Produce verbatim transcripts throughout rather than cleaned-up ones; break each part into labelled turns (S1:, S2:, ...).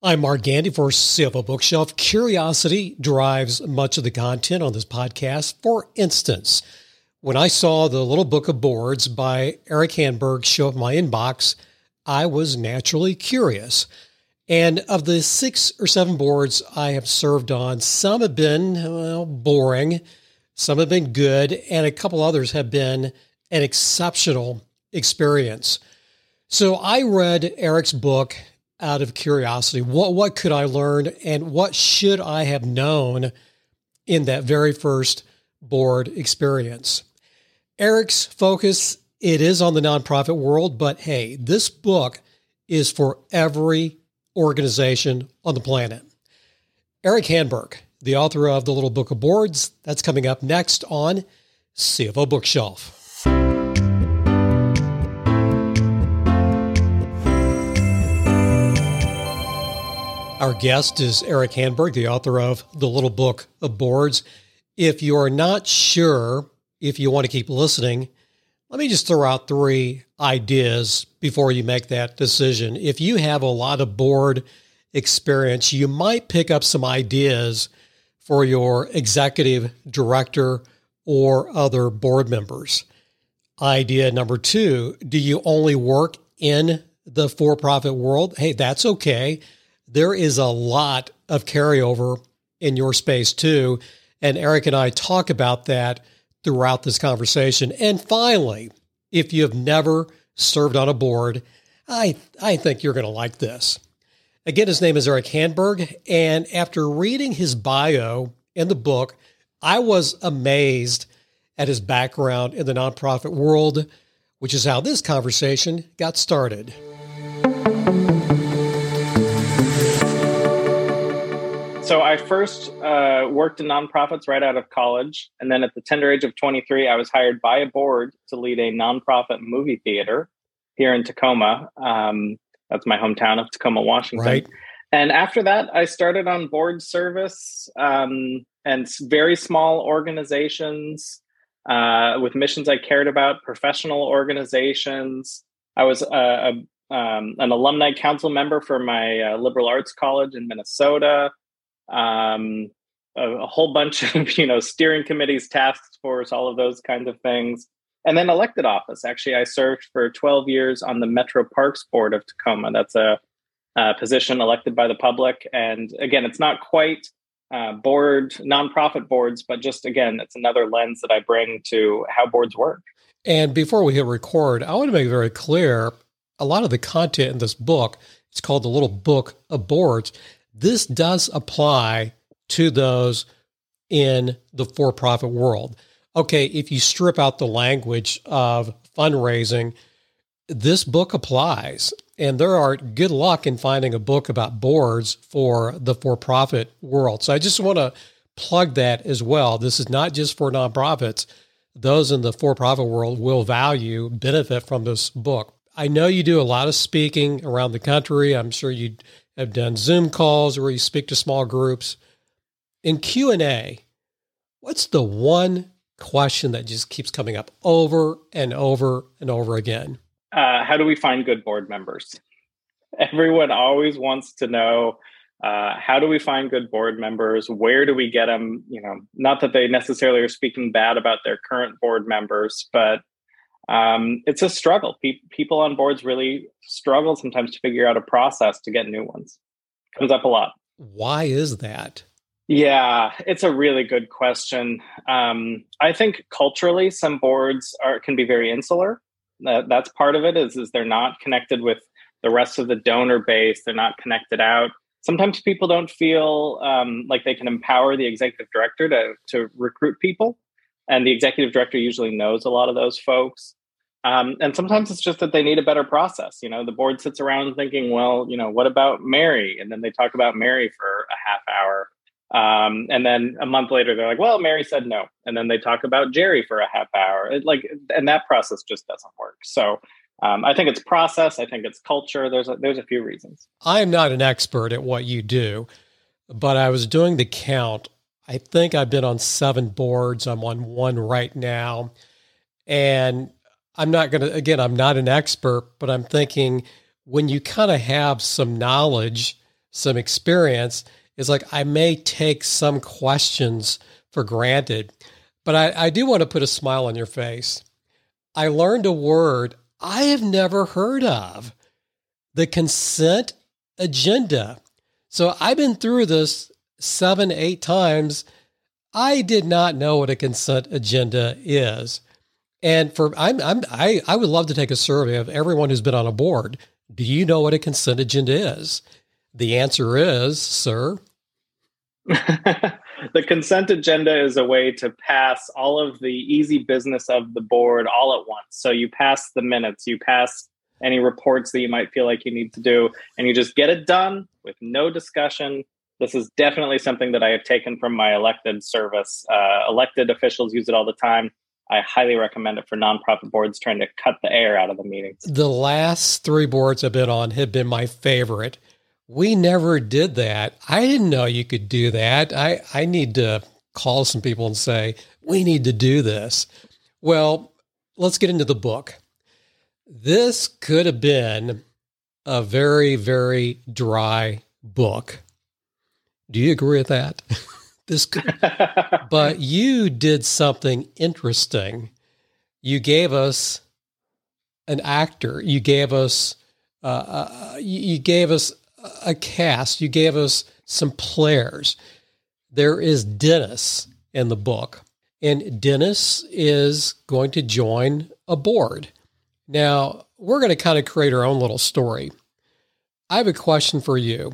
S1: I'm Mark Gandy for C F O Bookshelf. Curiosity drives much of the content on this podcast. For instance, when I saw the Little Book of Boards by Eric Handberg show up in my inbox, I was naturally curious. And of the six or seven boards I have served on, some have been well, boring, some have been good, and a couple others have been an exceptional experience. So I read Eric's book out of curiosity. What what could I learn, and what should I have known in that very first board experience? Eric's focus, it is on the nonprofit world, but hey, this book is for every organization on the planet. Eric Handberg, the author of The Little Book of Boards, that's coming up next on C F O Bookshelf. Our guest is Eric Handberg, the author of The Little Book of Boards. If you are not sure if you want to keep listening, let me just throw out three ideas before you make that decision. If you have a lot of board experience, you might pick up some ideas for your executive director or other board members. Idea number two, do you only work in the for-profit world? Hey, that's okay. There is a lot of carryover in your space too. And Eric and I talk about that throughout this conversation. And finally, if you have never served on a board, I, I think you're going to like this. Again, his name is Eric Handberg. And after reading his bio in the book, I was amazed at his background in the nonprofit world, which is how this conversation got started.
S2: So I first uh, worked in nonprofits right out of college. And then at the tender age of twenty-three, I was hired by a board to lead a nonprofit movie theater here in Tacoma. Um, that's my hometown of Tacoma, Washington.
S1: Right.
S2: And after that, I started on board service um, and very small organizations uh, with missions I cared about, professional organizations. I was a, a, um, an alumni council member for my uh, liberal arts college in Minnesota. Um, a, a whole bunch of, you know, steering committees, task force, all of those kinds of things. And then elected office. Actually, I served for twelve years on the Metro Parks Board of Tacoma. That's a, a position elected by the public. And again, it's not quite uh, board, nonprofit boards, but just, again, it's another lens that I bring to how boards work.
S1: And before we hit record, I want to make it very clear, a lot of the content in this book, it's called The Little Book of Boards. This does apply to those in the for-profit world. Okay, if you strip out the language of fundraising, this book applies. And there are good luck in finding a book about boards for the for-profit world. So I just want to plug that as well. This is not just for nonprofits. Those in the for-profit world will value, benefit from this book. I know you do a lot of speaking around the country. I'm sure you have done Zoom calls where you speak to small groups. In Q and A, what's the one question that just keeps coming up over and over and over again?
S2: Uh, how do we find good board members? Everyone always wants to know, uh, how do we find good board members? Where do we get them? You know, not that they necessarily are speaking bad about their current board members, but Um, it's a struggle. Pe- people on boards really struggle sometimes to figure out a process to get new ones. Comes up a lot.
S1: Why is that?
S2: Yeah, it's a really good question. Um, I think culturally, some boards are can be very insular. Uh, that's part of it. Is is they're not connected with the rest of the donor base. They're not connected out. Sometimes people don't feel um, like they can empower the executive director to to recruit people. And the executive director usually knows a lot of those folks. Um, and sometimes it's just that they need a better process. You know, the board sits around thinking, well, you know, what about Mary? And then they talk about Mary for a half hour. Um, and then a month later, they're like, well, Mary said no. And then they talk about Jerry for a half hour. It, like, and that process just doesn't work. So um, I think it's process. I think it's culture. There's a, there's a few reasons.
S1: I am not an expert at what you do, but I was doing the count. I think I've been on seven boards. I'm on one right now. And I'm not going to, again, I'm not an expert, but I'm thinking when you kind of have some knowledge some experience, it's like I may take some questions for granted, but I, I do want to put a smile on your face. I learned a word I have never heard of, the consent agenda. So I've been through this seven, eight times. I did not know what a consent agenda is. And for I'm, I'm I I would love to take a survey of everyone who's been on a board. Do you know what a consent agenda is? The answer is, sir.
S2: The consent agenda is a way to pass all of the easy business of the board all at once. So you pass the minutes, you pass any reports that you might feel like you need to do, and you just get it done with no discussion. This is definitely something that I have taken from my elected service. Uh, elected officials use it all the time. I highly recommend it for nonprofit boards trying to cut the air out of the meetings.
S1: The last three boards I've been on have been my favorite. We never did that. I didn't know you could do that. I, I need to call some people and say, we need to do this. Well, let's get into the book. This could have been a very, very dry book. Do you agree with that? This could, but you did something interesting. You gave us an actor. You gave us, uh, uh, you gave us a cast. You gave us some players. There is Dennis in the book, and Dennis is going to join a board. Now, we're going to kind of create our own little story. I have a question for you.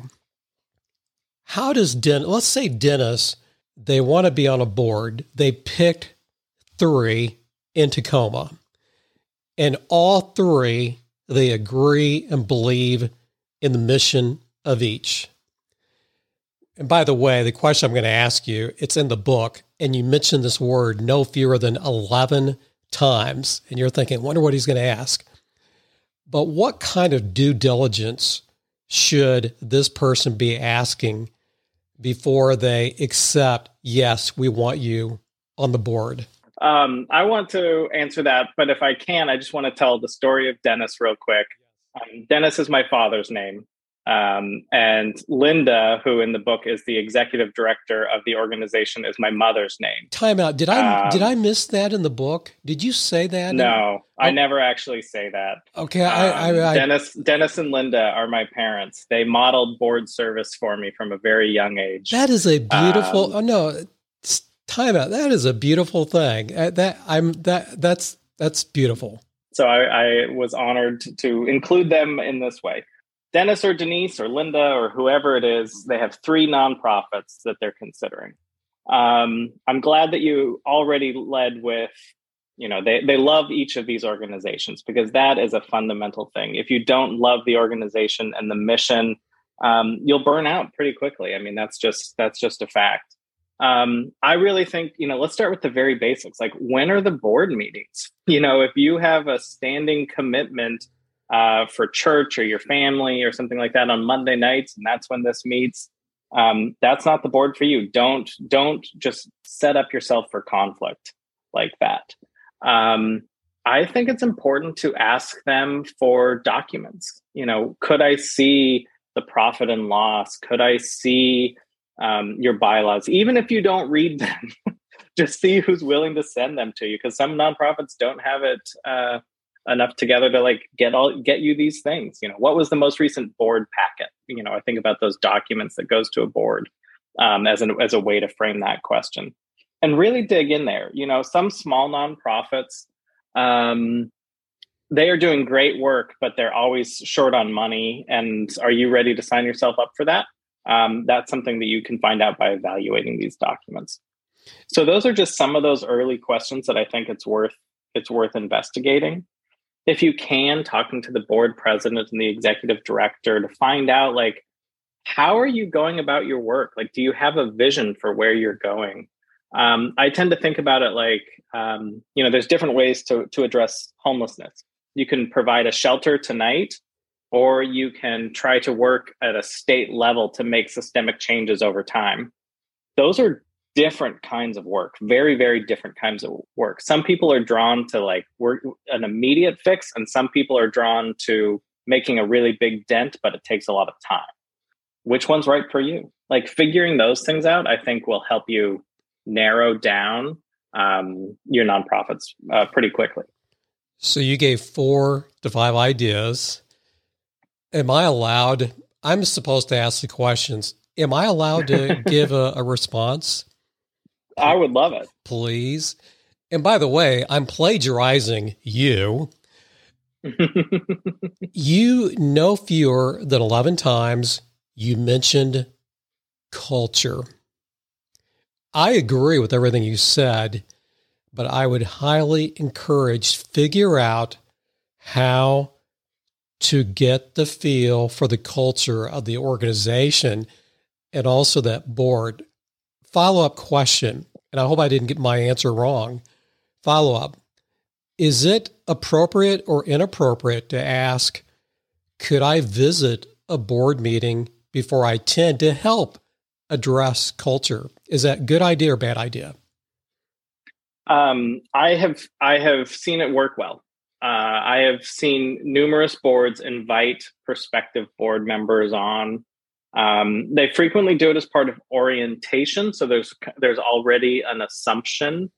S1: How does Dennis, let's say Dennis, they want to be on a board. They picked three in Tacoma, and all three, they agree and believe in the mission of each. And by the way, the question I'm going to ask you, it's in the book, and you mentioned this word no fewer than eleven times, and you're thinking, wonder what he's going to ask. But what kind of due diligence should this person be asking before they accept, yes, we want you on the board?
S2: Um, I want to answer that, but if I can, I just want to tell the story of Dennis real quick. Um, Dennis is my father's name. Um, and Linda, who in the book is the executive director of the organization, is my mother's name.
S1: Time out. Did I um, did I miss that in the book? Did you say that?
S2: No,
S1: in,
S2: I oh, never actually say that.
S1: Okay, I,
S2: um,
S1: I, I
S2: Dennis, Dennis and Linda are my parents. They modeled board service for me from a very young age.
S1: That is a beautiful.
S2: Um,
S1: oh no, time out. That is a beautiful thing. Uh, that I'm that that's that's beautiful.
S2: So I, I was honored to, to include them in this way. Dennis or Denise or Linda or whoever it is, they have three nonprofits that they're considering. Um, I'm glad that you already led with, you know, they, they love each of these organizations, because that is a fundamental thing. If you don't love the organization and the mission, um, you'll burn out pretty quickly. I mean, that's just that's just a fact. Um, I really think, you know, let's start with the very basics. Like, when are the board meetings? You know, if you have a standing commitment uh, for church or your family or something like that on Monday nights, and that's when this meets, um, that's not the board for you. Don't, don't just set up yourself for conflict like that. Um, I think it's important to ask them for documents. You know, could I see the profit and loss? Could I see um, your bylaws? Even if you don't read them, just see who's willing to send them to you, because some nonprofits don't have it uh, enough together to like get all get you these things. You know, what was the most recent board packet? You know, I think about those documents that goes to a board um, as an as a way to frame that question, and really dig in there. You know, some small nonprofits, um, they are doing great work, but they're always short on money. And are you ready to sign yourself up for that? Um, that's something that you can find out by evaluating these documents. So those are just some of those early questions that I think it's worth it's worth investigating. If you can, talking to the board president and the executive director to find out, like, how are you going about your work? Like, do you have a vision for where you're going? Um, I tend to think about it like, um, you know, there's different ways to to address homelessness. You can provide a shelter tonight, or you can try to work at a state level to make systemic changes over time. Those are different kinds of work, very, very different kinds of work. Some people are drawn to like work an immediate fix, and some people are drawn to making a really big dent, but it takes a lot of time. which one's right for you. Like figuring those things out, I think will help you narrow down um, your nonprofits uh, pretty quickly.
S1: So you gave four to five ideas. Am I allowed, I'm supposed to ask the questions. Am I allowed to give a, a response?
S2: I would love it.
S1: Please. And by the way, I'm plagiarizing you. You no fewer than eleven times you mentioned culture. I agree with everything you said, but I would highly encourage figure out how to get the feel for the culture of the organization and also that board. Follow-up question, and I hope I didn't get my answer wrong. Follow-up. Is it appropriate or inappropriate to ask, could I visit a board meeting before I attend to help address culture? Is that a good idea or bad idea?
S2: Um, I have I have seen it work well. Uh, I have seen numerous boards invite prospective board members on. Um, they frequently do it as part of orientation, so there's there's already an assumption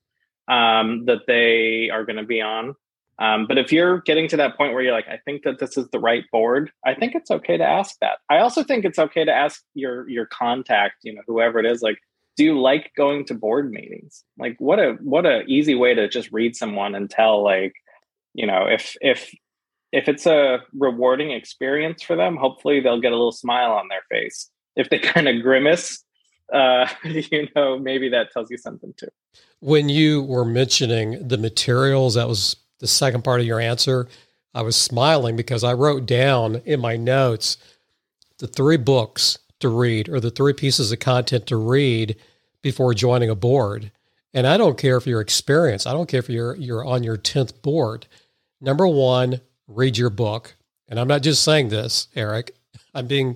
S2: um, that they are going to be on. Um, but if you're getting to that point where you're like, I think that this is the right board, I think it's okay to ask that. I also think it's okay to ask your your contact, you know, whoever it is, like, do you like going to board meetings? Like, what a what a easy way to just read someone and tell, like, you know, if if if it's a rewarding experience for them, hopefully they'll get a little smile on their face. If they kind of grimace, uh, you know, maybe that tells you something too.
S1: When you were mentioning the materials, that was the second part of your answer. I was smiling because I wrote down in my notes the three books to read or the three pieces of content to read before joining a board. And I don't care if you're experienced. I don't care if you're you're on your tenth board. Number one, read your book. And I'm not just saying this, Eric. I'm being,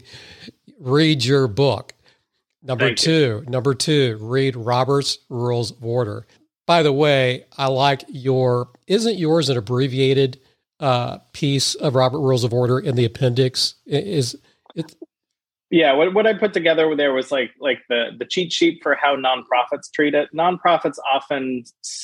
S1: read your book. Number
S2: Thank
S1: two,
S2: you.
S1: number two, read Robert's Rules of Order. By the way, I like your, isn't yours an abbreviated uh, piece of Robert Rules of Order in the appendix? Is it?
S2: Yeah, what, what I put together there was like like the, the cheat sheet for how nonprofits treat it. Nonprofits often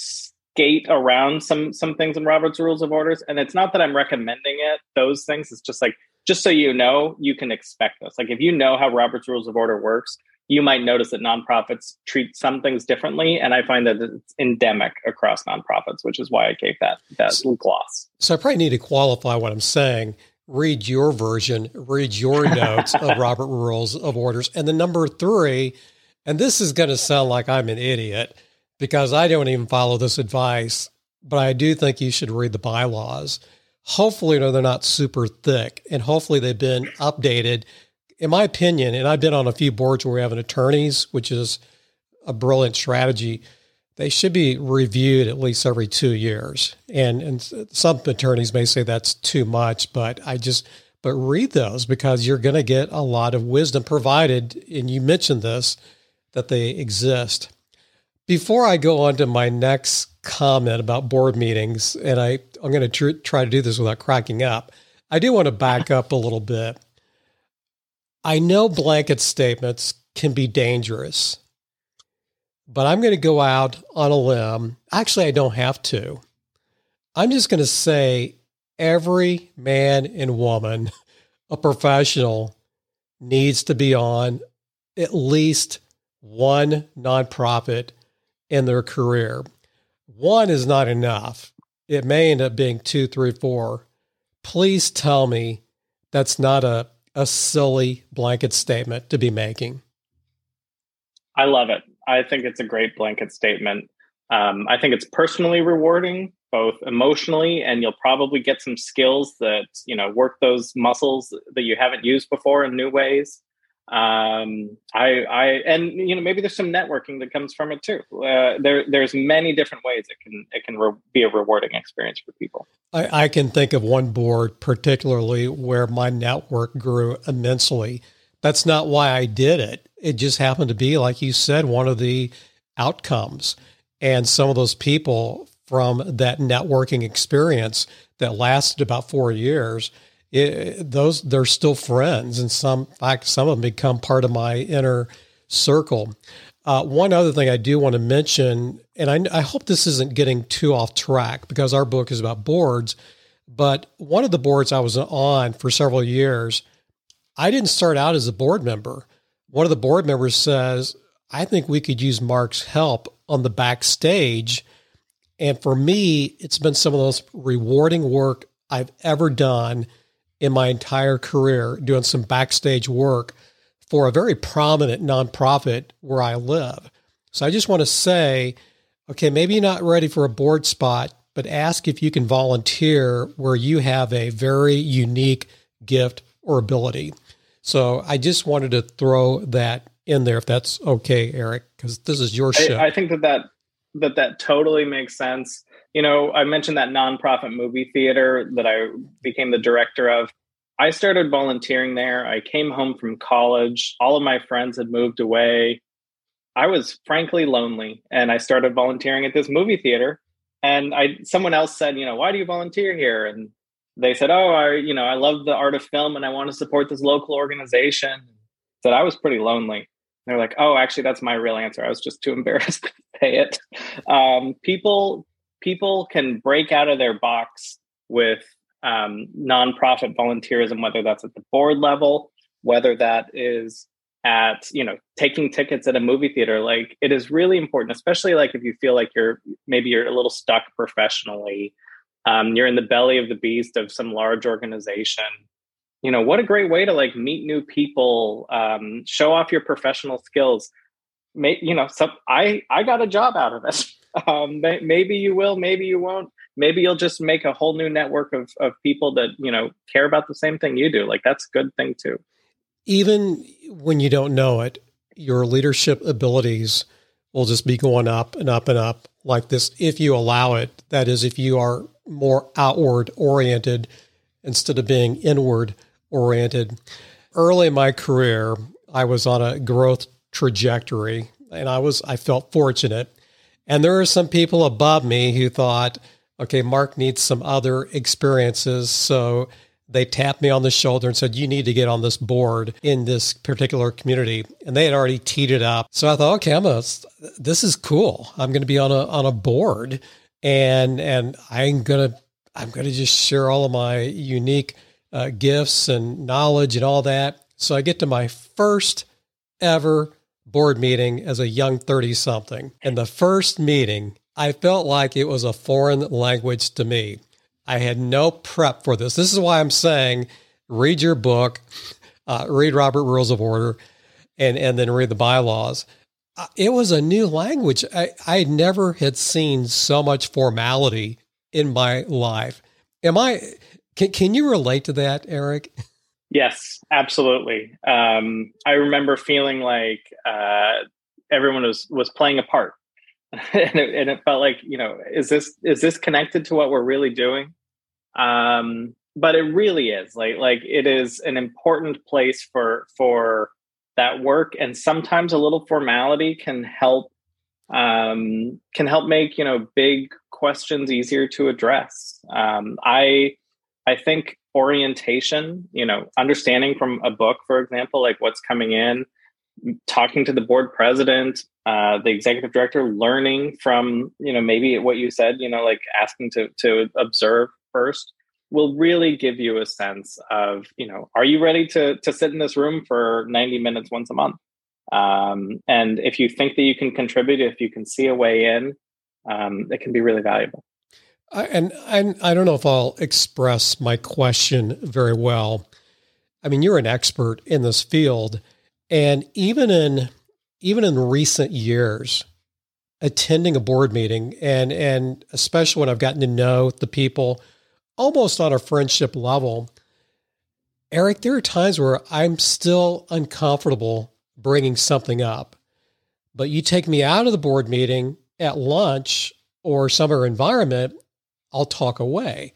S2: skate around some some things in Robert's Rules of Orders, and it's not that I'm recommending it, those things. It's just like, just so you know, you can expect this. Like if you know how Robert's Rules of Order works, you might notice that nonprofits treat some things differently, and I find that it's endemic across nonprofits, which is why I gave that that
S1: So,
S2: gloss.
S1: so I probably need to qualify what I'm saying. Read your version, read your notes of Robert Rules of Orders. And the number three, and this is going to sound like I'm an idiot because I don't even follow this advice, but I do think you should read the bylaws. Hopefully, no, they're not super thick, and hopefully they've been updated. In my opinion, and I've been on a few boards where we have an attorneys, which is a brilliant strategy. They should be reviewed at least every two years. And and some attorneys may say that's too much, but I just, but read those because you're going to get a lot of wisdom provided. And you mentioned this, that they exist. Before I go on to my next comment about board meetings, and I, I'm going to tr- try to do this without cracking up, I do want to back up a little bit. I know blanket statements can be dangerous, but I'm going to go out on a limb. Actually, I don't have to. I'm just going to say every man and woman, a professional, needs to be on at least one nonprofit in their career. One is not enough. It may end up being two, three, four. Please tell me that's not a, a silly blanket statement to be making.
S2: I love it. I think it's a great blanket statement. Um, I think it's personally rewarding, both emotionally, and you'll probably get some skills that, you know, work those muscles that you haven't used before in new ways. Um, I, I, and you know, maybe there's some networking that comes from it too. Uh, there, there's many different ways it can, it can re- be a rewarding experience for people.
S1: I, I can think of one board particularly where my network grew immensely. That's not why I did it. It just happened to be, like you said, one of the outcomes. And some of those people from that networking experience that lasted about four years it, those they're still friends, and some, in fact, some of them become part of my inner circle. Uh, one other thing I do want to mention, and I, I hope this isn't getting too off track because our book is about boards, but one of the boards I was on for several years, I didn't start out as a board member. One of the board members says, I think we could use Mark's help on the backstage. And for me, it's been some of the most rewarding work I've ever done in my entire career, doing some backstage work for a very prominent nonprofit where I live. So I just want to say, okay, maybe you're not ready for a board spot, but ask if you can volunteer where you have a very unique gift or ability. So I just wanted to throw that in there, if that's okay, Eric, because this is your show.
S2: I, I think that that, that that totally makes sense. You know, I mentioned that nonprofit movie theater that I became the director of. I started volunteering there. I came home from college. All of my friends had moved away. I was frankly lonely, and I started volunteering at this movie theater. And I, someone else said, you know, why do you volunteer here? And they said, oh, I, you know, I love the art of film and I want to support this local organization. Said I was pretty lonely. They're like, oh, actually, that's my real answer. I was just too embarrassed to say it. Um, people, people can break out of their box with um, nonprofit volunteerism, whether that's at the board level, whether that is at, you know, taking tickets at a movie theater. Like, it is really important, especially like if you feel like you're maybe you're a little stuck professionally. Um, you're in the belly of the beast of some large organization. You know, what a great way to like meet new people, um, show off your professional skills. May, you know, some, I, I got a job out of it. Um, may, maybe you will, maybe you won't. Maybe you'll just make a whole new network of, of people that, you know, care about the same thing you do. Like, that's a good thing too.
S1: Even when you don't know it, your leadership abilities will just be going up and up and up like this if you allow it. That is, if you are more outward oriented instead of being inward oriented. Early in my career, I was on a growth trajectory, and I was I felt fortunate. And there are some people above me who thought, okay, Mark needs some other experiences. So they tapped me on the shoulder and said, you need to get on this board in this particular community. And they had already teed it up. So I thought, okay, I'm a, this is cool. I'm going to be on a on a board, and and I'm going to I'm going to just share all of my unique uh, gifts and knowledge and all that. So I get to my first ever board meeting as a young thirty-something. And the first meeting, I felt like it was a foreign language to me. I had no prep for this. This is why I'm saying, read your book, uh, read Robert Rules of Order, and, and then read the bylaws. Uh, it was a new language. I, I never had seen so much formality in my life. Am I, can, can you relate to that, Eric?
S2: Yes, absolutely. Um, I remember feeling like uh, everyone was, was playing a part. and, it, and it felt like, you know, is this is this connected to what we're really doing? Um, but it really is. Like like it is an important place for for that work, and sometimes a little formality can help um, can help make, you know, big questions easier to address. Um, I I think orientation, you know, understanding from a book, for example, like what's coming in, talking to the board president, uh, the executive director, learning from, you know, maybe what you said, you know, like asking to to observe first, will really give you a sense of, you know, are you ready to to sit in this room for ninety minutes once a month? Um, and if you think that you can contribute, if you can see a way in, um, it can be really valuable.
S1: I, and, and I don't know if I'll express my question very well. I mean, you're an expert in this field, and even in even in recent years, attending a board meeting, and and especially when I've gotten to know the people almost on a friendship level, Eric, there are times where I'm still uncomfortable bringing something up. But you take me out of the board meeting at lunch or some other environment, I'll talk away.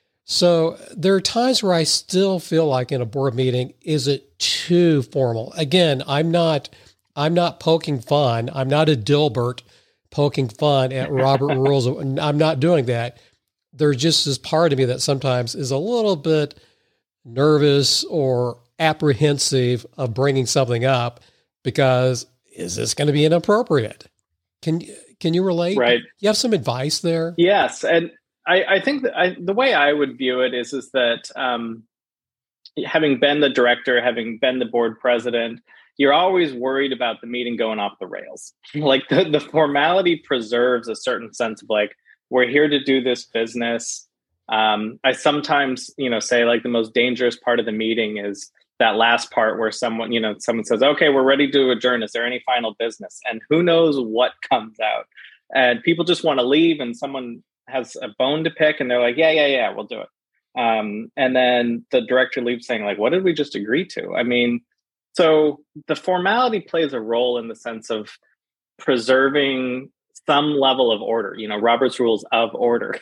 S1: So there are times where I still feel like in a board meeting, is it too formal? Again, I'm not, I'm not poking fun. I'm not a Dilbert poking fun at Robert Rules. I'm not doing that. There's just this part of me that sometimes is a little bit nervous or apprehensive of bringing something up because is this going to be inappropriate? Can can you relate?
S2: Right.
S1: You have some advice there?
S2: Yes, and I, I think that I, the way I would view it is is that um, having been the director, having been the board president, you're always worried about the meeting going off the rails. Like the, the formality preserves a certain sense of like, we're here to do this business. Um, I sometimes, you know, say like the most dangerous part of the meeting is that last part where someone, you know, someone says, okay, we're ready to adjourn. Is there any final business? And who knows what comes out? And people just want to leave and someone has a bone to pick and they're like, yeah, yeah, yeah, we'll do it. Um, and then the director leaves saying like, what did we just agree to? I mean, so the formality plays a role in the sense of preserving some level of order, you know, Robert's rules of order.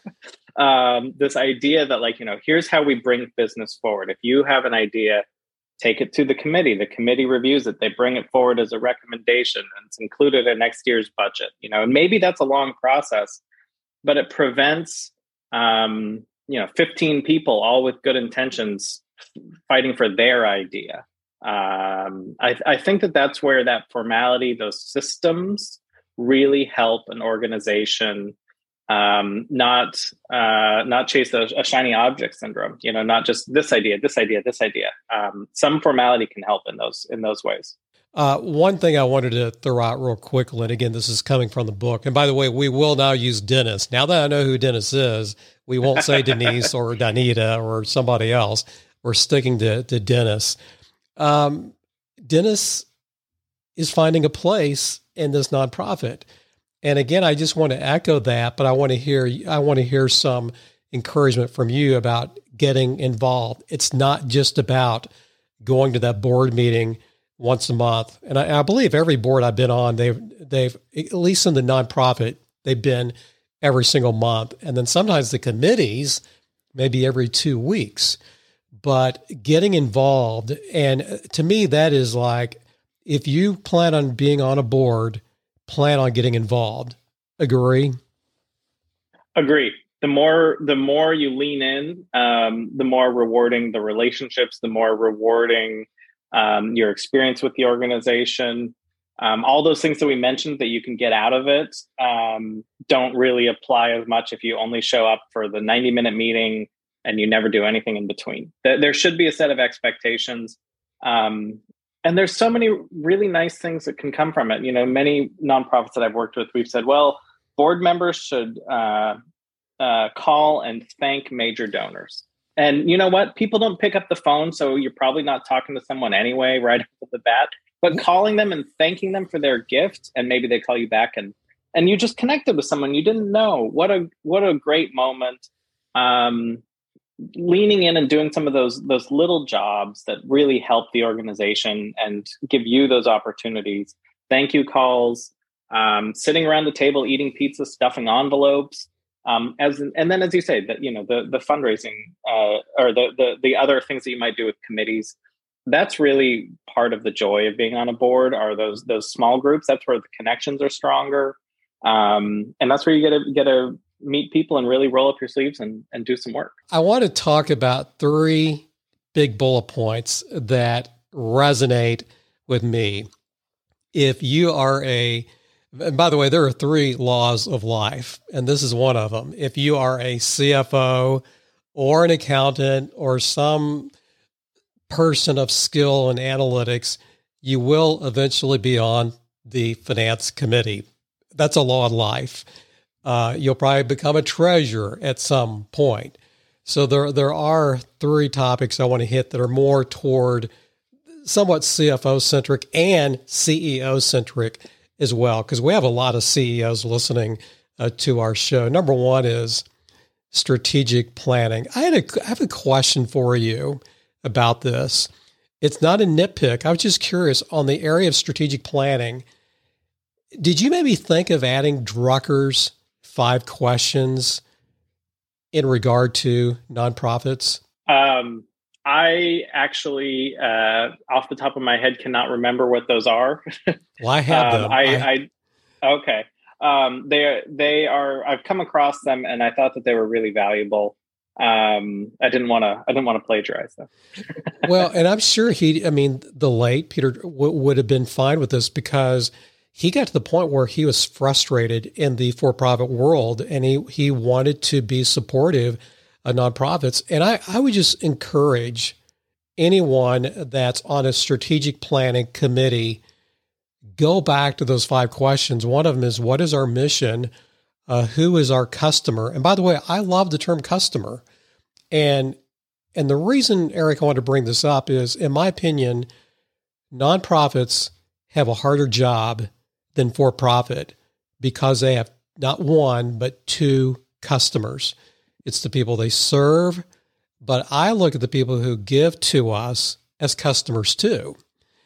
S2: um, this idea that like, you know, here's how we bring business forward. If you have an idea, take it to the committee. The committee reviews it. They bring it forward as a recommendation and it's included in next year's budget, you know, and maybe that's a long process, but it prevents, um, you know, fifteen people all with good intentions fighting for their idea. Um, I, I think that that's where that formality, those systems really help an organization um, not uh, not chase a, a shiny object syndrome. You know, not just this idea, this idea, this idea. Um, some formality can help in those in those ways.
S1: Uh, one thing I wanted to throw out real quickly, and again, this is coming from the book. And by the way, we will now use Dennis. Now that I know who Dennis is, we won't say Denise or Danita or somebody else. We're sticking to, to Dennis. Um, Dennis is finding a place in this nonprofit. And again, I just want to echo that, but I want to hear, I want to hear some encouragement from you about getting involved. It's not just about going to that board meeting once a month. And I, I believe every board I've been on, they've, they've, at least in the nonprofit, they've been every single month. And then sometimes the committees, maybe every two weeks, but getting involved. And to me, that is like, if you plan on being on a board, plan on getting involved. Agree?
S2: Agree. The more, the more you lean in, um, the more rewarding the relationships, the more rewarding um, your experience with the organization. Um, all those things that we mentioned that you can get out of it um, don't really apply as much if you only show up for the ninety minute meeting and you never do anything in between. There should be a set of expectations. Um, and there's so many really nice things that can come from it. You know, many nonprofits that I've worked with, we've said, well, board members should uh, uh, call and thank major donors. And you know what? People don't pick up the phone, so you're probably not talking to someone anyway right off the bat. But calling them and thanking them for their gift, and maybe they call you back, and and you just connected with someone you didn't know. What a what a great moment! Um, leaning in and doing some of those those little jobs that really help the organization and give you those opportunities. Thank you calls, um, sitting around the table eating pizza, stuffing envelopes. Um, as and then, as you say, that you know the the fundraising uh, or the, the the other things that you might do with committees. That's really part of the joy of being on a board. Are those those small groups? That's where the connections are stronger, um, and that's where you get to get to meet people and really roll up your sleeves and and do some work.
S1: I want to talk about three big bullet points that resonate with me. If you are a And by the way, there are three laws of life, and this is one of them. If you are a C F O or an accountant or some person of skill in analytics, you will eventually be on the finance committee. That's a law of life. Uh, you'll probably become a treasurer at some point. So there, there are three topics I want to hit that are more toward somewhat C F O-centric and C E O-centric as well, because we have a lot of C E Os listening uh, to our show. Number one is strategic planning. I had a, I have a question for you about this. It's not a nitpick. I was just curious on the area of strategic planning. Did you maybe think of adding Drucker's five questions in regard to nonprofits? Um,
S2: I actually, uh, off the top of my head, cannot remember what those are.
S1: Well, I have
S2: um,
S1: them.
S2: I,
S1: I,
S2: I okay. Um, they they are. I've come across them, and I thought that they were really valuable. Um, I didn't want to. I didn't want to plagiarize though.
S1: Well, and I'm sure he. I mean, the late Peter w- would have been fine with this because he got to the point where he was frustrated in the for-profit world, and he he wanted to be supportive of nonprofits. And I I would just encourage anyone that's on a strategic planning committee, go back to those five questions. One of them is, what is our mission? Uh, who is our customer? And by the way, I love the term customer. And and the reason, Eric, I want to bring this up is, in my opinion, nonprofits have a harder job than for-profit because they have not one, but two customers. It's the people they serve, but I look at the people who give to us as customers too.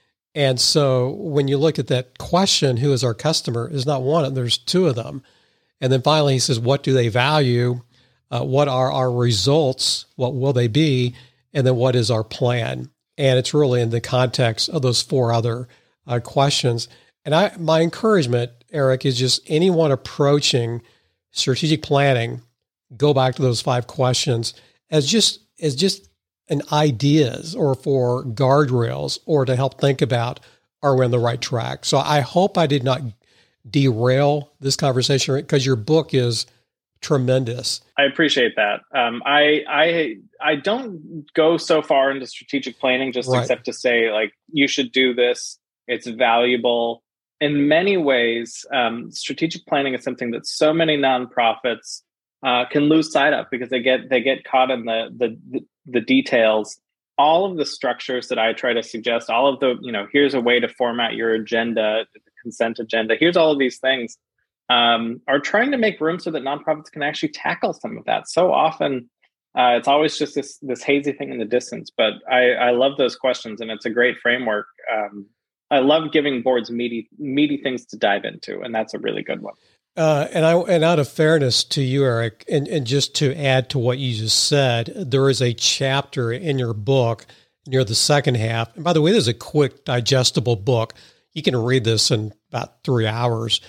S1: And so when you look at that question, who is our customer, is not one, there's two of them. And then finally, he says, what do they value? Uh, what are our results? What will they be? And then what is our plan? And it's really in the context of those four other uh, questions. And I, my encouragement, Eric, is just anyone approaching strategic planning, go back to those five questions as just as just an ideas or for guardrails or to help think about, are we on the right track? So I hope I did not derail this conversation because your book is tremendous.
S2: I appreciate that. Um, I I I don't go so far into strategic planning just right. except to say, like, you should do this. It's valuable. In many ways, um, strategic planning is something that so many nonprofits uh, can lose sight of because they get they get caught in the, the the the details. All of the structures that I try to suggest, all of the, you know, here's a way to format your agenda, the consent agenda, here's all of these things, um, are trying to make room so that nonprofits can actually tackle some of that. So often, uh, it's always just this this hazy thing in the distance. But I, I love those questions, and it's a great framework. Um, I love giving boards meaty meaty things to dive into, and that's a really good one.
S1: Uh, and I, and out of fairness to you, Eric, and, and just to add to what you just said, there is a chapter in your book near the second half. And by the way, this is a quick, digestible book. You can read this in about three hours.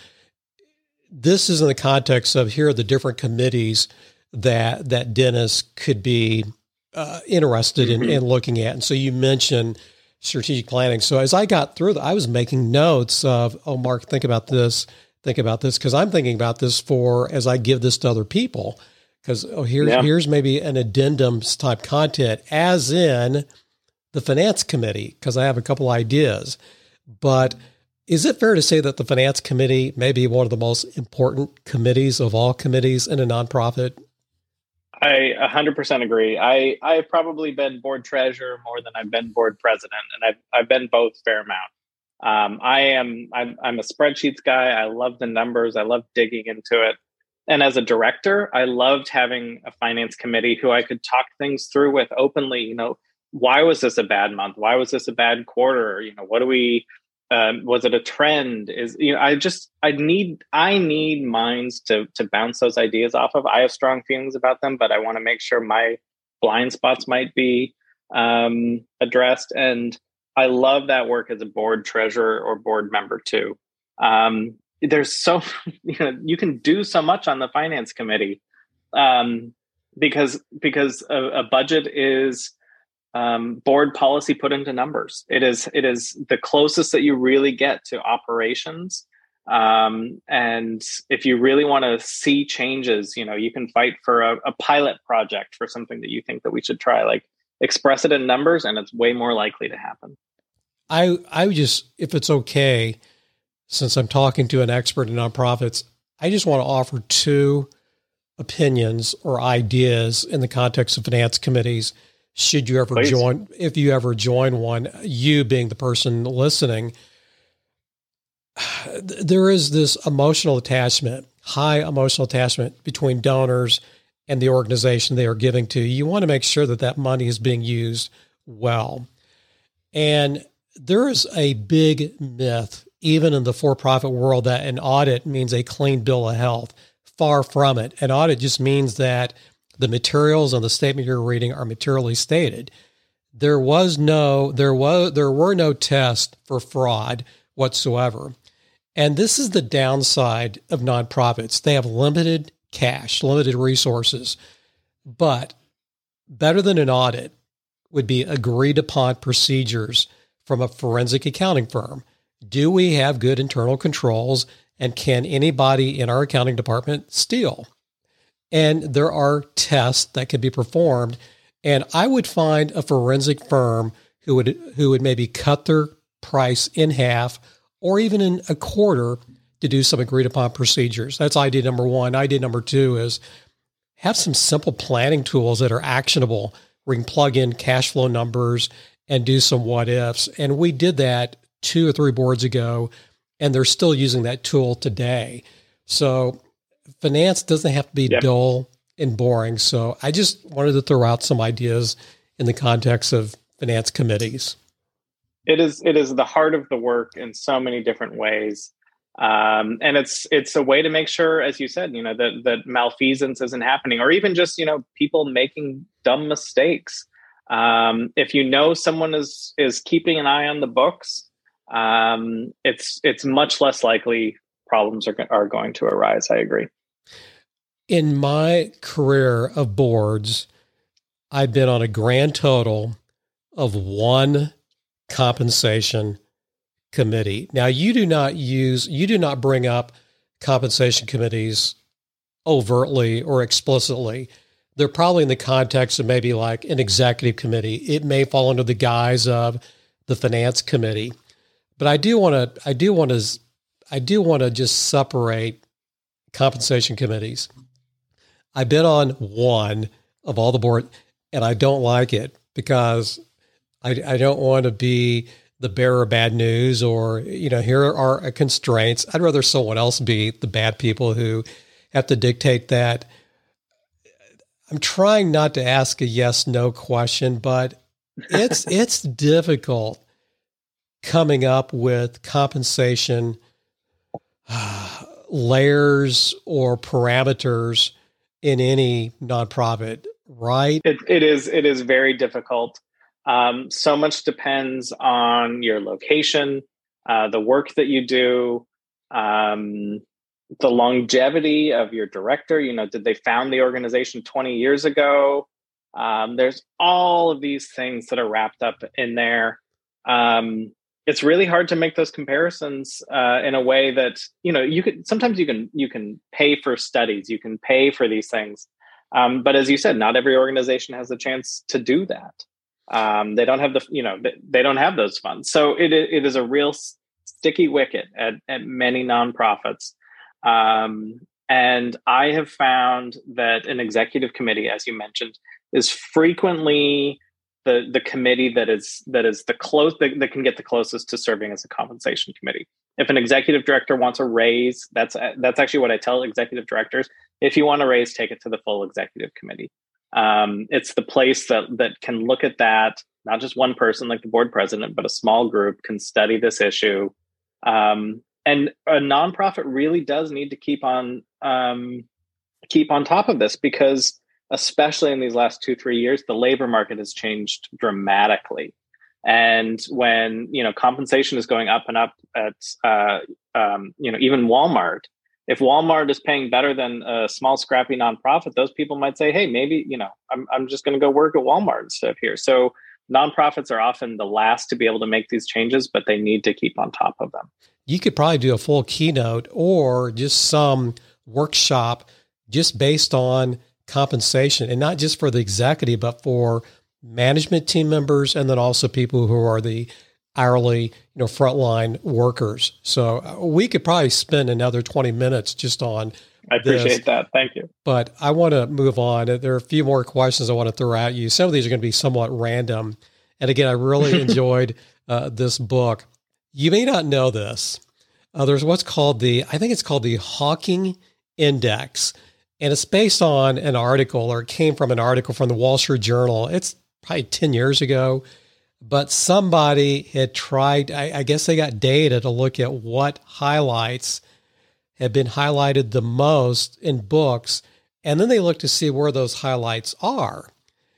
S1: This is in the context of, here are the different committees that that Dennis could be uh, interested mm-hmm. in, in looking at. And so you mentioned strategic planning. So as I got through that, I was making notes of, oh, Mark, think about this. Think about this, because I'm thinking about this for as I give this to other people, because oh, here's yeah. here's maybe an addendum type content, as in the finance committee, because I have a couple ideas. But is it fair to say that the finance committee may be one of the most important committees of all committees in a nonprofit?
S2: I one hundred percent agree. I I've probably been board treasurer more than I've been board president, and I've I've been both fair amount. Um, I am, I'm, I'm a spreadsheets guy. I love the numbers. I love digging into it. And as a director, I loved having a finance committee who I could talk things through with openly. You know, why was this a bad month? Why was this a bad quarter? You know, what do we, um, was it a trend? Is, you know, I just, I need, I need minds to, to bounce those ideas off of. I have strong feelings about them, but I want to make sure my blind spots might be, um, addressed. And I love that work as a board treasurer or board member too. Um, there's so, you know, you can do so much on the finance committee um, because because a, a budget is um, board policy put into numbers. It is it is the closest that you really get to operations. Um, and if you really want to see changes, you know, you can fight for a, a pilot project for something that you think that we should try. Like, express it in numbers, and it's way more likely to happen.
S1: I I would just, if it's okay, since I'm talking to an expert in nonprofits, I just want to offer two opinions or ideas in the context of finance committees. Should you ever Please. join, if you ever join one, you being the person listening, there is this emotional attachment, high emotional attachment between donors and the organization they are giving to. You want to make sure that that money is being used well. And there is a big myth, even in the for-profit world, that an audit means a clean bill of health. Far from it. An audit just means that the materials on the statement you're reading are materially stated. There was no, there was, there were no tests for fraud whatsoever. And this is the downside of nonprofits. They have limited cash, limited resources. But better than an audit would be agreed upon procedures from a forensic accounting firm. Do we have good internal controls, and can anybody in our accounting department steal? And there are tests that can be performed. And I would find a forensic firm who would who would maybe cut their price in half or even in a quarter to do some agreed upon procedures. That's idea number one. Idea number two is have some simple planning tools that are actionable where you can plug in cash flow numbers and do some what ifs. And we did that two or three boards ago, and they're still using that tool today. So finance doesn't have to be yep. dull and boring. So I just wanted to throw out some ideas in the context of finance committees.
S2: It is it is the heart of the work in so many different ways. Um, and it's it's a way to make sure, as you said, you know, that that malfeasance isn't happening, or even just, you know, people making dumb mistakes. Um, if you know someone is is keeping an eye on the books, um, it's it's much less likely problems are are going to arise. I agree.
S1: In my career of boards, I've been on a grand total of one compensation committee. Now, you do not use, you do not bring up compensation committees overtly or explicitly. They're probably in the context of maybe like an executive committee. It may fall under the guise of the finance committee. But I do want to, I do want to, I do want to just separate compensation committees. I've been on one of all the board, and I don't like it because I, I don't want to be the bearer of bad news, or, you know, here are constraints. I'd rather someone else be the bad people who have to dictate that. I'm trying not to ask a yes, no question, but it's, it's difficult coming up with compensation uh, layers or parameters in any nonprofit, right?
S2: It, it is, it is very difficult. Um, so much depends on your location, uh, the work that you do, um, the longevity of your director. You know, did they found the organization twenty years ago? Um, there's all of these things that are wrapped up in there. Um, it's really hard to make those comparisons uh, in a way that, you know, you could, sometimes you can, you can pay for studies, you can pay for these things. Um, but as you said, not every organization has a chance to do that. Um, they don't have the, you know, they, they don't have those funds. So it it is a real sticky wicket at, at many nonprofits. Um, and I have found that an executive committee, as you mentioned, is frequently the the committee that is that is the close that, that can get the closest to serving as a compensation committee. If an executive director wants a raise, that's that's actually what I tell executive directors. If you want a raise, take it to the full executive committee. Um, it's the place that that can look at that, not just one person like the board president, but a small group can study this issue. Um, and a nonprofit really does need to keep on um, keep on top of this, because especially in these last two, three years, the labor market has changed dramatically. And when, you know, compensation is going up and up at, uh, um, you know, even Walmart, if Walmart is paying better than a small, scrappy nonprofit, those people might say, hey, maybe, you know, I'm, I'm just going to go work at Walmart instead of here. So nonprofits are often the last to be able to make these changes, but they need to keep on top of them.
S1: You could probably do a full keynote or just some workshop just based on compensation, and not just for the executive, but for management team members, and then also people who are the hourly, you know, frontline workers. So we could probably spend another twenty minutes just on
S2: I appreciate
S1: this.
S2: that. Thank you.
S1: But I want to move on. There are a few more questions I want to throw at you. Some of these are going to be somewhat random. And again, I really enjoyed uh, this book. You may not know this. Uh, there's what's called the, I think it's called the Hawking Index. And it's based on an article, or it came from an article from the Wall Street Journal. It's probably ten years ago. But somebody had tried, I, I guess they got data to look at what highlights had been highlighted the most in books. And then they looked to see where those highlights are.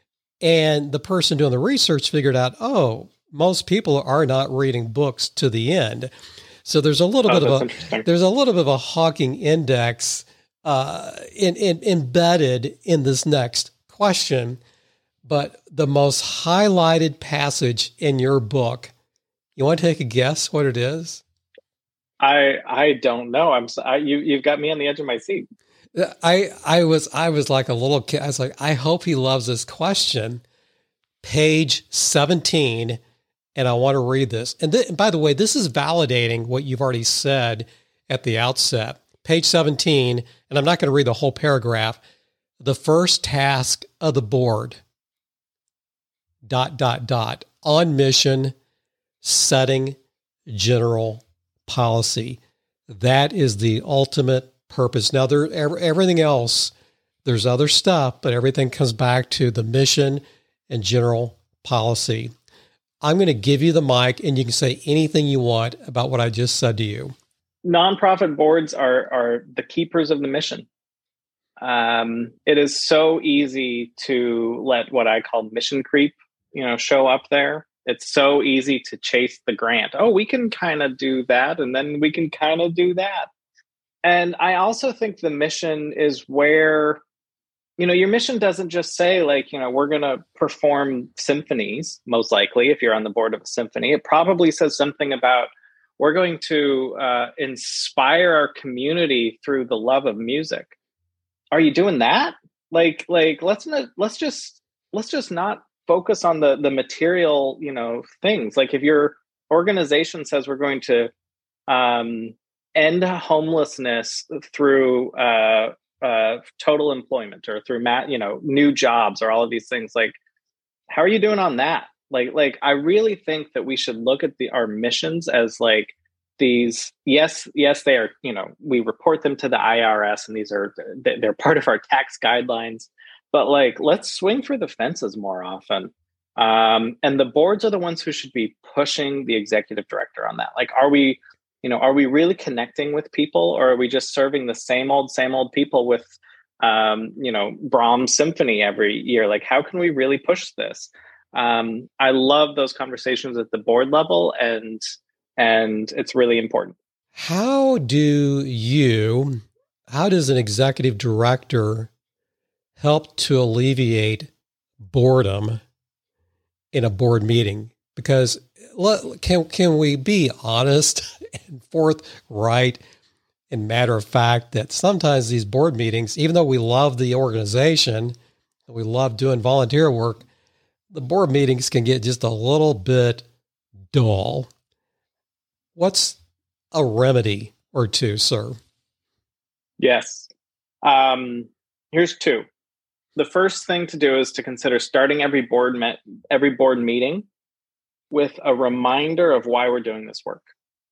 S1: And the person doing the research figured out, oh, most people are not reading books to the end. So there's a little
S2: oh,
S1: bit of a, there's a little bit of a Hawking Index uh, in, in, embedded in this next question. but the most highlighted passage in your book, you want to take a guess what it is?
S2: I I don't know. I'm I, you you've got me on the edge of my seat.
S1: I I was I was like a little kid. I was like, I hope he loves this question. Page seventeen, and I want to read this. And, th- and by the way, this is validating what you've already said at the outset. Page seventeen, and I'm not going to read the whole paragraph. The first task of the board, dot, dot, dot, on mission, setting general policy. That is the ultimate purpose. Now, there everything else, there's other stuff, but everything comes back to the mission and general policy. I'm going to give you the mic, and you can say anything you want about what I just said to you.
S2: Nonprofit boards are are the keepers of the mission. Um, it is so easy to let what I call mission creep, you know, show up there. It's so easy to chase the grant. Oh, we can kind of do that, and then we can kind of do that. And I also think the mission is where, you know, your mission doesn't just say like, you know, we're going to perform symphonies, most likely, if you're on the board of a symphony. It probably says something about we're going to uh, inspire our community through the love of music. Are you doing that? Like, like let's not, let's just let's just not focus on the the material, you know, things. Like if your organization says we're going to um, end homelessness through uh, uh, total employment or through mat, you know, new jobs or all of these things, like how are you doing on that? Like, like I really think that we should look at the our missions as like these. Yes, yes, they are. You know, we report them to the I R S, and these are they're part of our tax guidelines. But like, let's swing for the fences more often. Um, and the boards are the ones who should be pushing the executive director on that. Like, are we, you know, are we really connecting with people, or are we just serving the same old, same old people with, um, you know, Brahms symphony every year? Like, how can we really push this? Um, I love those conversations at the board level, and and it's really important.
S1: How do you, how does an executive director help to alleviate boredom in a board meeting? Because can can we be honest and forthright and matter of fact that sometimes these board meetings, even though we love the organization and we love doing volunteer work, the board meetings can get just a little bit dull. What's a remedy or two, sir?
S2: Yes. Um, here's two. The first thing to do is to consider starting every board met, every board meeting with a reminder of why we're doing this work.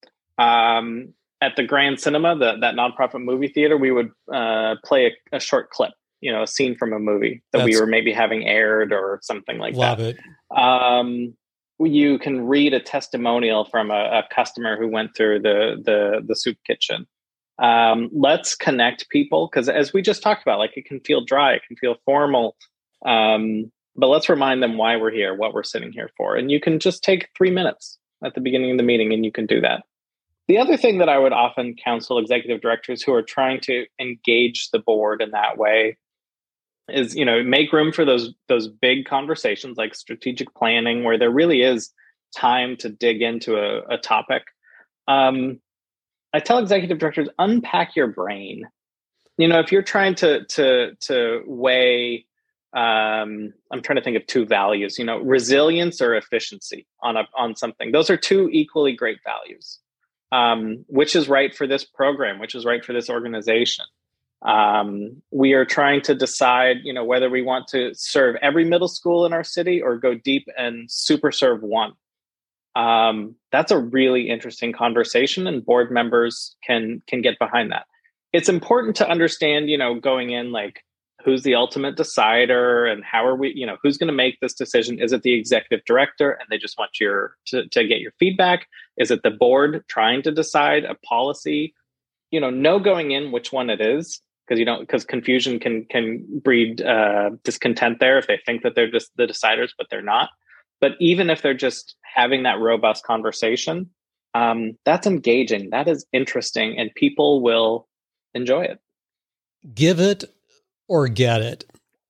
S2: Um, at the Grand Cinema, the, that nonprofit movie theater, we would uh, play a, a short clip, you know, a scene from a movie that That's, we were maybe having aired or something like
S1: love
S2: that.
S1: Love it.
S2: Um, you can read a testimonial from a, a customer who went through the the, the soup kitchen. Um, let's connect people, because as we just talked about, like it can feel dry, it can feel formal, um, but let's remind them why we're here, what we're sitting here for. And you can just take three minutes at the beginning of the meeting, and you can do that. The other thing that I would often counsel executive directors who are trying to engage the board in that way is, you know, make room for those those big conversations like strategic planning, where there really is time to dig into a, a topic. Um, I tell executive directors, unpack your brain. You know, if you're trying to to to weigh, um, I'm trying to think of two values. You know, resilience or efficiency on a on something. Those are two equally great values. Um, which is right for this program? Which is right for this organization? Um, we are trying to decide, you know, whether we want to serve every middle school in our city or go deep and super serve one. Um, that's a really interesting conversation, and board members can can get behind that. It's important to understand, you know, going in, like, who's the ultimate decider and how are we, you know, who's going to make this decision? Is it the executive director and they just want your to, to get your feedback? Is it the board trying to decide a policy? You know, know going in which one it is, because you don't because confusion can can breed uh, discontent there if they think that they're just the deciders, but they're not. But even if they're just having that robust conversation, um, that's engaging, that is interesting, and people will enjoy it.
S1: Give it or get it.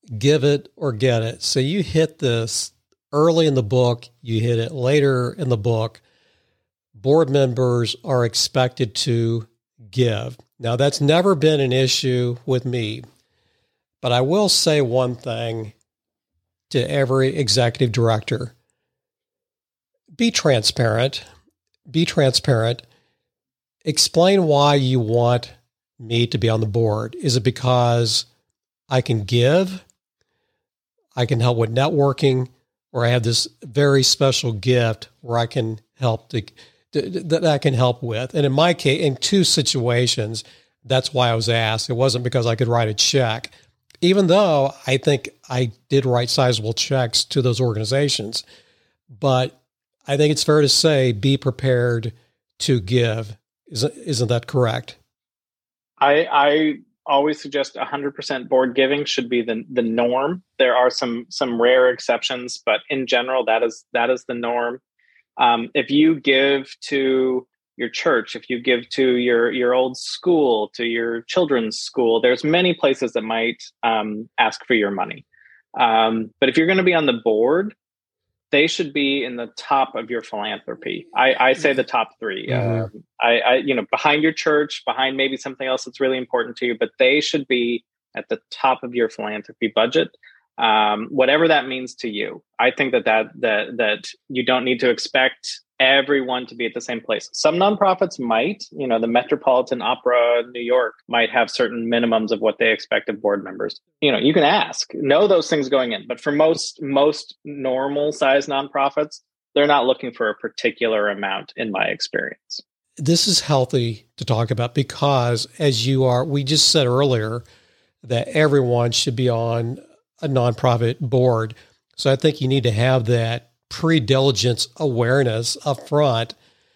S1: give it or get it. So you hit this early in the book, you hit it later in the book. Board members are expected to give. Now, that's never been an issue with me, but I will say one thing to every executive director. Be transparent. Be transparent. Explain why you want me to be on the board. Is it because I can give, I can help with networking, or I have this very special gift where I can help to, that I can help with? And in my case, in two situations, that's why I was asked. It wasn't because I could write a check, even though I think I did write sizable checks to those organizations. But I think it's fair to say, be prepared to give. Isn't, isn't that correct?
S2: I, I always suggest one hundred percent board giving should be the, the norm. There are some some rare exceptions, but in general, that is that is the norm. Um, if you give to your church, if you give to your your old school, to your children's school, there's many places that might um, ask for your money. Um, but if you're going to be on the board, they should be in the top of your philanthropy. I, I say the top three. Mm-hmm. Um, I, I, you know, behind your church, behind maybe something else that's really important to you, but they should be at the top of your philanthropy budget, um, whatever that means to you. I think that that that that you don't need to expect everyone to be at the same place. Some nonprofits might, you know, the Metropolitan Opera in New York might have certain minimums of what they expect of board members. You know, you can ask, know those things going in. But for most most normal size nonprofits, they're not looking for a particular amount, in my experience.
S1: This is healthy to talk about because, as you are, we just said earlier that everyone should be on a nonprofit board. So I think you need to have that pre-diligence awareness up front,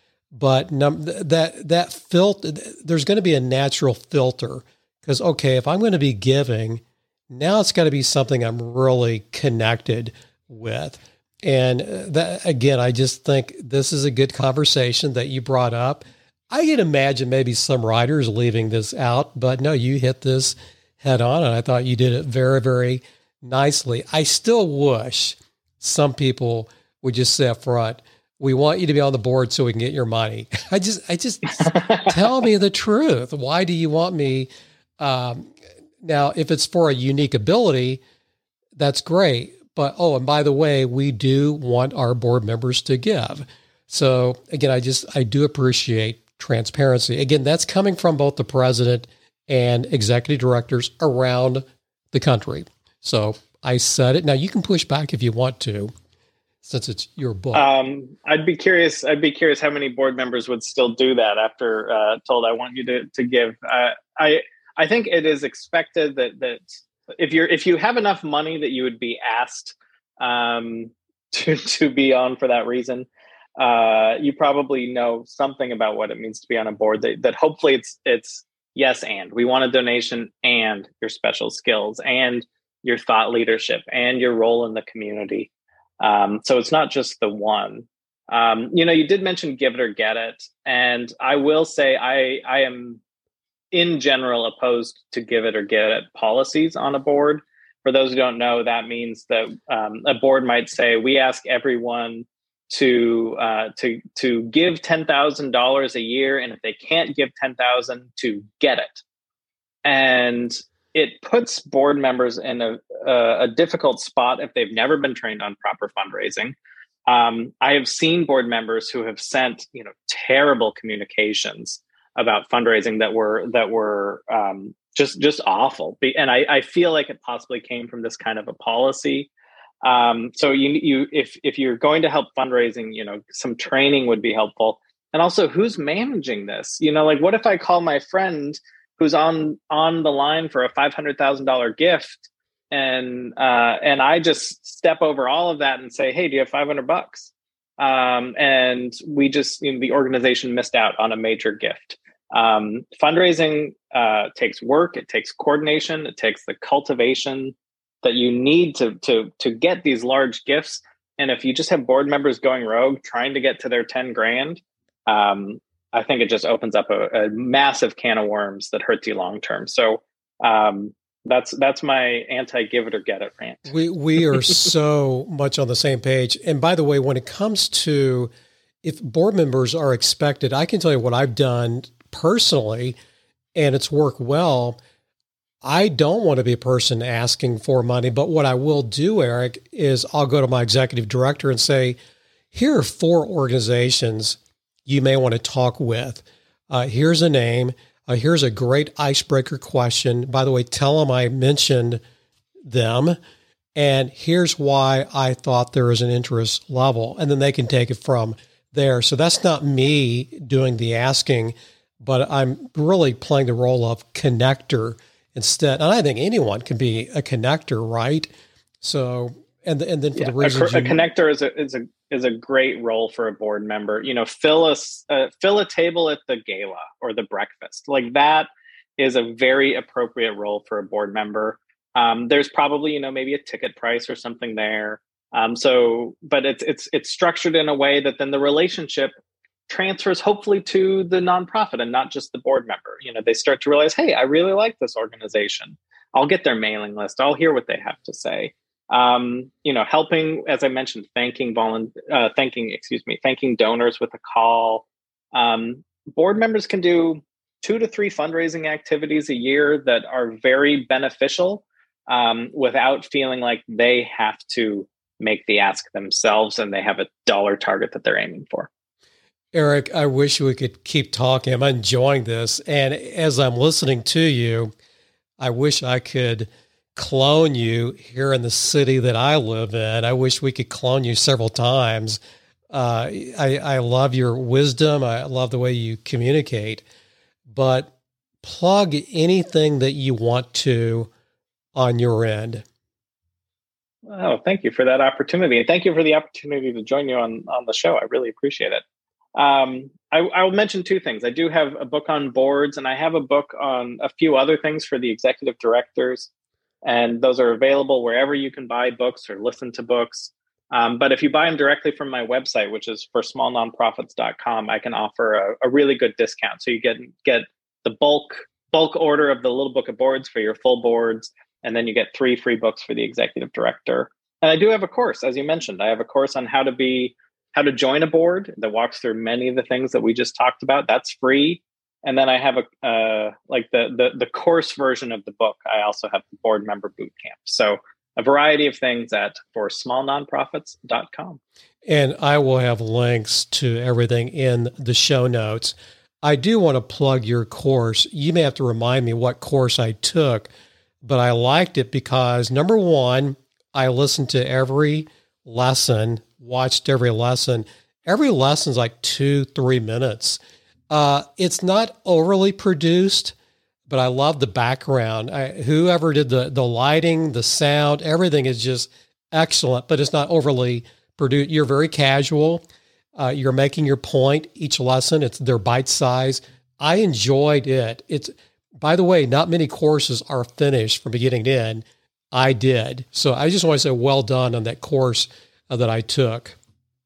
S1: but num- that that filter, there's going to be a natural filter because, okay, if I'm going to be giving, now it's got to be something I'm really connected with. And that, again, I just think this is a good conversation that you brought up. I can imagine maybe some writers leaving this out, but no, you hit this head on, and I thought you did it very, very nicely. I still wish some people would just say up front, we want you to be on the board so we can get your money. I just, I just tell me the truth. Why do you want me? Um, now, if it's for a unique ability, that's great. But, oh, and by the way, we do want our board members to give. So again, I just, I do appreciate transparency. Again, that's coming from both the president and executive directors around the country. So I said it. Now you can push back if you want to, since it's your book.
S2: Um, I'd be curious. I'd be curious how many board members would still do that after uh, told, "I want you to to give." Uh, I I think it is expected that that if you're if you have enough money that you would be asked um, to to be on for that reason, uh, you probably know something about what it means to be on a board. That that hopefully it's it's yes, and we want a donation and your special skills and your thought leadership and your role in the community. Um, so it's not just the one. Um, you know, you did mention give it or get it. And I will say I, I am in general opposed to give it or get it policies on a board. For those who don't know, that means that um, a board might say, we ask everyone to uh, to to give ten thousand dollars a year. And if they can't give ten thousand dollars, to get it. And it puts board members in a, a, a difficult spot if they've never been trained on proper fundraising. Um, I have seen board members who have sent, you know, terrible communications about fundraising that were that were um, just just awful. And I, I feel like it possibly came from this kind of a policy. Um, so you you if if you're going to help fundraising, you know, some training would be helpful. And also, who's managing this? You know, like, what if I call my friend who's on on the line for a five hundred thousand dollars gift, and uh, and I just step over all of that and say, hey, do you have five hundred bucks? Um, and we just, you know, the organization missed out on a major gift. Um, fundraising uh, takes work, it takes coordination, it takes the cultivation that you need to to to get these large gifts. And if you just have board members going rogue, trying to get to their ten grand, um, I think it just opens up a, a massive can of worms that hurts you long term. So um, That's that's my anti-give it or get it rant.
S1: We we are so much on the same page. And by the way, when it comes to if board members are expected, I can tell you what I've done personally, and it's worked well. I don't want to be a person asking for money, but what I will do, Eric, is I'll go to my executive director and say, here are four organizations you may want to talk with. Uh, here's a name. Uh, here's a great icebreaker question. By the way, tell them I mentioned them. And here's why I thought there is an interest level. And then they can take it from there. So that's not me doing the asking, but I'm really playing the role of connector instead. And I think anyone can be a connector, right? So, and and then for
S2: yeah,
S1: the reasons
S2: a, a
S1: you,
S2: connector is a is a is a great role for a board member. You know, fill a uh, fill a table at the gala or the breakfast. Like that is a very appropriate role for a board member. Um, there's probably, you know, maybe a ticket price or something there. Um, so, but it's it's it's structured in a way that then the relationship transfers hopefully to the nonprofit and not just the board member. You know, they start to realize, hey, I really like this organization. I'll get their mailing list. I'll hear what they have to say. Um, you know, helping, as I mentioned, thanking volun- uh, thanking, excuse me, thanking donors with a call. Um, board members can do two to three fundraising activities a year that are very beneficial um, without feeling like they have to make the ask themselves and they have a dollar target that they're aiming for.
S1: Eric, I wish we could keep talking. I'm enjoying this. And as I'm listening to you, I wish I could clone you here in the city that I live in. I wish we could clone you several times. Uh, I, I love your wisdom. I love the way you communicate, but plug anything that you want to on your end.
S2: Oh, thank you for that opportunity. And thank you for the opportunity to join you on, on the show. I really appreciate it. Um, I, I will mention two things. I do have a book on boards, and I have a book on a few other things for the executive directors. And those are available wherever you can buy books or listen to books. Um, but if you buy them directly from my website, which is for small nonprofits dot com, I can offer a, a really good discount. So you get get the bulk bulk order of the little book of boards for your full boards, and then you get three free books for the executive director. And I do have a course, as you mentioned. I have a course on how to be how to join a board that walks through many of the things that we just talked about. That's free. And then I have a uh, like the, the the course version of the book. I also have the board member boot camp. So a variety of things at for small nonprofits dot com.
S1: And I will have links to everything in the show notes. I do want to plug your course. You may have to remind me what course I took, but I liked it because number one, I listened to every lesson, watched every lesson. Every lesson is like two, three minutes. Uh, it's not overly produced, but I love the background. I, whoever did the the lighting, the sound, everything is just excellent, but it's not overly produced. You're very casual. Uh, you're making your point each lesson. It's they're bite size. I enjoyed it. It's by the way, not many courses are finished from beginning to end. I did. So I just want to say well done on that course uh, that I took.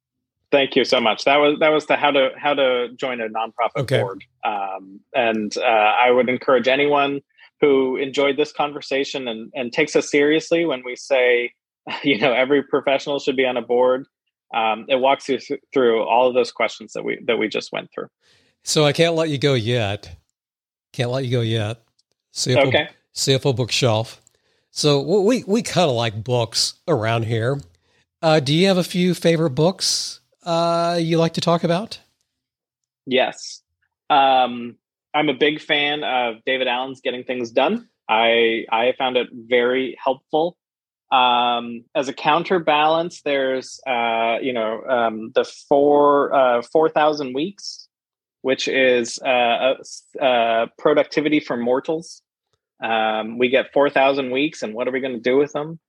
S2: Thank you so much. That was that was the how to how to join a nonprofit
S1: okay.
S2: board, um, and uh, I would encourage anyone who enjoyed this conversation and and takes us seriously when we say, you know, every professional should be on a board. Um, it walks you th- through all of those questions that we that we just went through.
S1: So I can't let you go yet. Can't let you go yet. C F O,
S2: okay.
S1: C F O bookshelf. So we we kind of like books around here. Uh, do you have a few favorite books uh, you like to talk about?
S2: Yes. Um, I'm a big fan of David Allen's Getting Things Done. I I found it very helpful. Um, as a counterbalance, there's uh, you know um, the four uh, four thousand weeks, which is uh, a, a productivity for mortals. Um, we get four thousand weeks, and what are we going to do with them?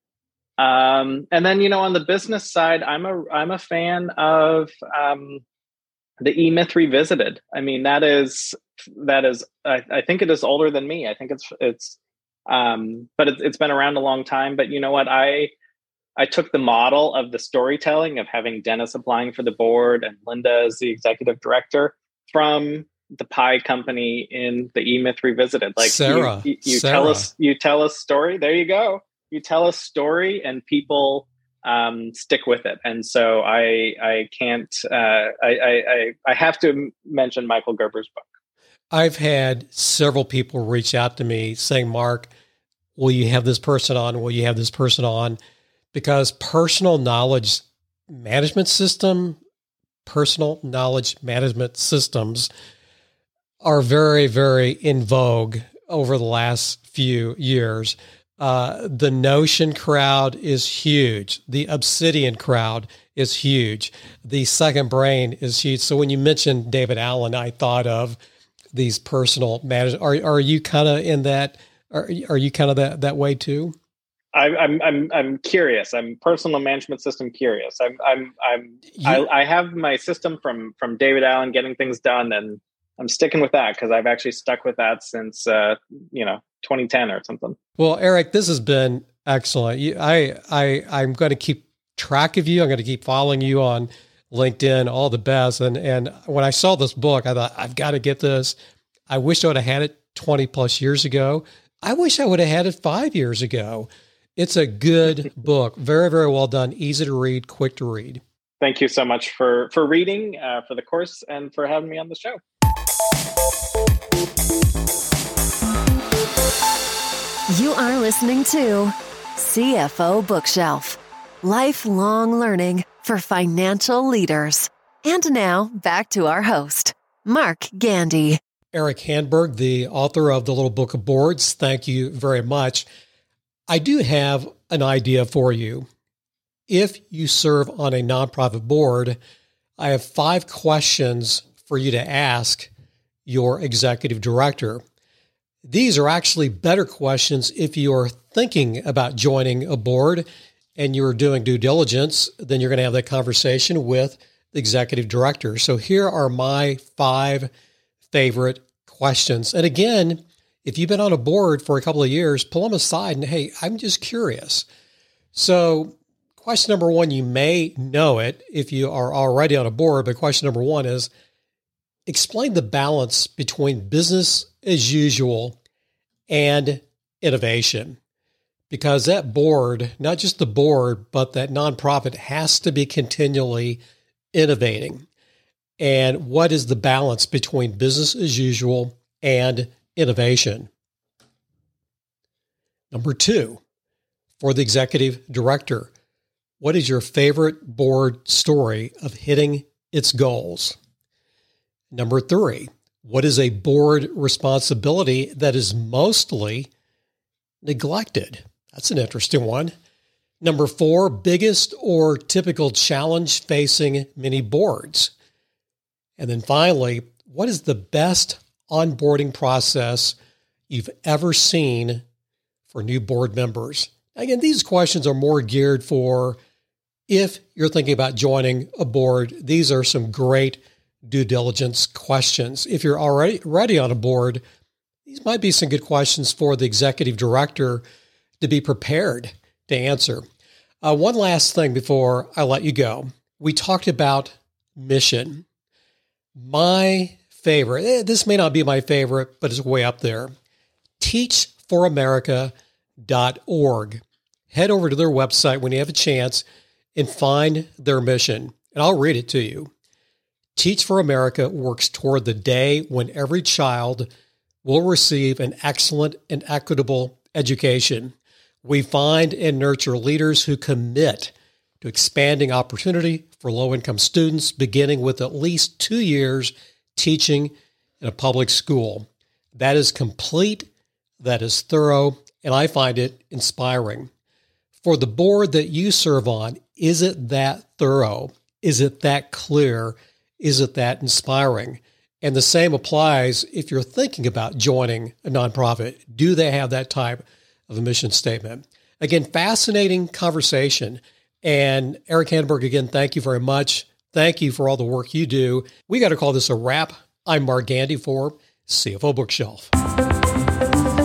S2: Um, and then, you know, on the business side, I'm a I'm a fan of um, the E-Myth Revisited. I mean, that is that is I, I think it is older than me. I think it's it's um, but it's it's been around a long time. But you know what? I I took the model of the storytelling of having Dennis applying for the board and Linda as the executive director from the pie company in the E-Myth Revisited. Like
S1: Sarah,
S2: you, you, you
S1: Sarah.
S2: tell us, you tell a story. There you go. You tell a story, and people um, stick with it. And so I, I can't. Uh, I, I, I have to mention Michael Gerber's book.
S1: I've had several people reach out to me saying, "Mark, will you have this person on? Will you have this person on?" Because personal knowledge management system, personal knowledge management systems are very, very in vogue over the last few years. Uh, the Notion crowd is huge. The Obsidian crowd is huge. The Second Brain is huge. So when you mentioned David Allen, I thought of these personal management. Are are you kind of in that? Are are you kind of that that way too?
S2: I, I'm I'm I'm curious. I'm personal management system curious. I'm I'm I'm you, I, I have my system from from David Allen, getting things done, and I'm sticking with that because I've actually stuck with that since uh, you know twenty ten or something.
S1: Well, Eric, this has been excellent. You, I I I'm going to keep track of you. I'm going to keep following you on LinkedIn. All the best. And and when I saw this book, I thought I've got to get this. I wish I would have had it twenty plus years ago. I wish I would have had it five years ago. It's a good book. Very, very well done. Easy to read, quick to read.
S2: Thank you so much for, for reading, uh, for the course, and for having me on the show.
S3: You are listening to C F O Bookshelf, lifelong learning for financial leaders. And now back to our host, Mark Gandy.
S1: Eric Handberg, the author of The Little Book of Boards. Thank you very much. I do have an idea for you. If you serve on a nonprofit board, I have five questions for you to ask your executive director. These are actually better questions if you're thinking about joining a board and you're doing due diligence, then you're going to have that conversation with the executive director. So here are my five favorite questions. And again, if you've been on a board for a couple of years, pull them aside and, hey, I'm just curious. So question number one, you may know it if you are already on a board, but question number one is, explain the balance between business as usual and innovation. Because that board, not just the board, but that nonprofit has to be continually innovating. And what is the balance between business as usual and innovation? Number two, for the executive director, what is your favorite board story of hitting its goals? Number three, what is a board responsibility that is mostly neglected? That's an interesting one. Number four, biggest or typical challenge facing many boards. And then finally, what is the best onboarding process you've ever seen for new board members? Again, these questions are more geared for if you're thinking about joining a board. These are some great due diligence questions. If you're already already on a board, these might be some good questions for the executive director to be prepared to answer. Uh, one last thing before I let you go. We talked about mission. My favorite, eh, this may not be my favorite, but it's way up there. teach for america dot org. Head over to their website when you have a chance and find their mission. And I'll read it to you. Teach for America works toward the day when every child will receive an excellent and equitable education. We find and nurture leaders who commit to expanding opportunity for low-income students, beginning with at least two years teaching in a public school. That is complete, that is thorough, and I find it inspiring. For the board that you serve on, is it that thorough? Is it that clear? Is it that inspiring? And the same applies if you're thinking about joining a nonprofit. Do they have that type of a mission statement? Again, fascinating conversation. And Eric Handberg, again, thank you very much. Thank you for all the work you do. We got to call this a wrap. I'm Mark Gandy for C F O Bookshelf.